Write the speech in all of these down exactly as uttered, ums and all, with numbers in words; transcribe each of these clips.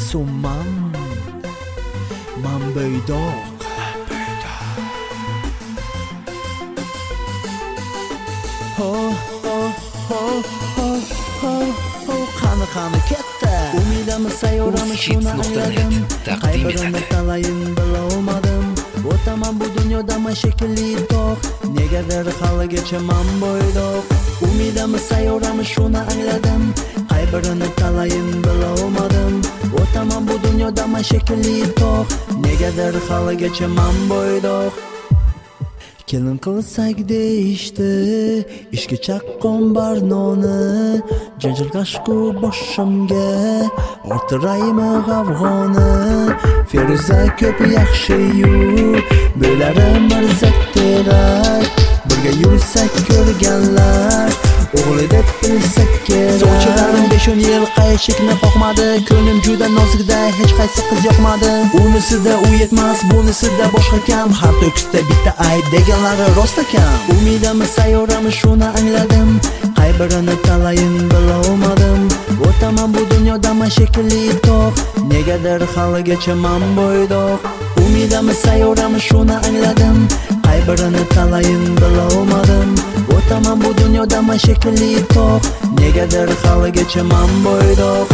Masumman, man bo'ydoq. Ho ho ho ho ho ho qani qani ketdi. Umidimiz sayyorami shuni angladim. Qaybirini talayin bilolmadim. O'taman bu dunyoda shekilli toq. Negadir haligacha man bo'ydoq. Umidimiz sayyorami shuni angladim. Qaybirini talayin bilolmadim. O'taman bu dunyoda shekilli toq. Negadir haligacha man bo'ydoq. Kelin qilsak deyishdi, ishga chaqqon barnoni, janjal qashqu boshimga ortiraymi g'avg'oni. Feruza ko'p yaxshi-yu, bo'lari mirzak terak, birga yursak ko'rganlar, o'g'li deb bilsak kerak. Sovchilarim besh o'n yil qayshikni qoqmadi, ko'nglim juda nozikda, hech qaysi qiz yoqmadi. Unisida u yetmas, bunisida boshqa kam, har to'kisda bitta ayb deganlari rost ekan. Umidimiz sayyorami shuni angladim, qaybirini talayin bilolmadim. O'taman bu dunyoda shekilli toq, negadir haligacha man bo'ydoq. Umidimiz sayyorami shuni angladim, qaybirini talayin bilolmadim. O'taman bu dunyoda shekilli toq, negadir haligacha man bo'ydoq.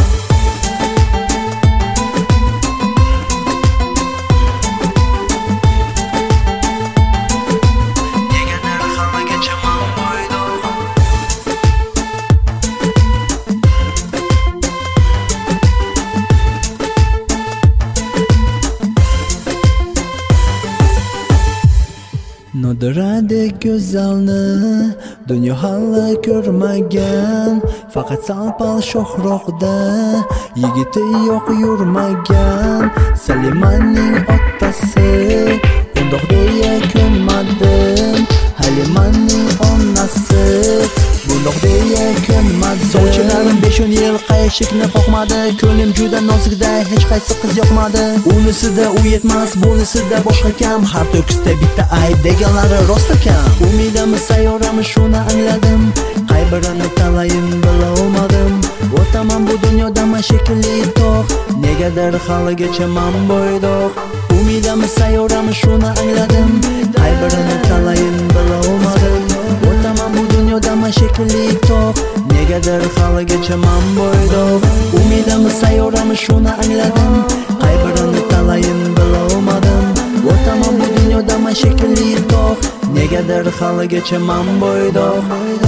Nodirade go'zalni dunyo hali ko'rmagan, faqat salpal shohroqda yigiti yo'q yurmagan. Salimaning otasi undoq deya ko'nmadim, Halimaning onasi bundoq deya ko'nmadim. Sovchilarim besh o'n yil qayshikni qoqmadi, ko'nglim juda nozikda, hech qaysi qiz yoqmadi. Unisida u yetmas, bunisida boshqa kam, har to'kisda bitta ayb deganlari rost ekan. Umidimiz sayyorami shuni angladim, qaybirini talayin bilolmadim. O'taman bu dunyoda shekilli toq, negadir haligacha man bo'ydoq. Umidimiz sayyorami shuni angladim, qaybirini talayin bilolmadim. O'taman bu dunyoda shekilli toq, negadir haligacha man bo'ydoq. Umidimiz sayyorami shuni angladim, qaybirini talayin bilolmadim. O'taman bu dunyoda shekilli toq, negadir haligacha man bo'ydoq.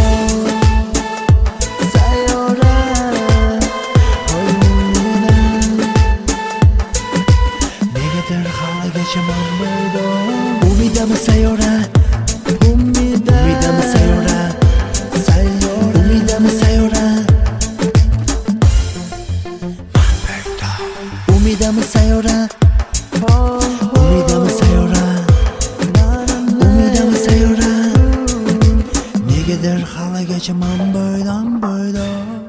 Umidimiz sayyora, umidimiz sayyora, umidimiz sayyora, umidimiz sayyora, umidimiz sayyora, umidimiz sayyora, negadir haligacha man bo'ydan bo'ydoq.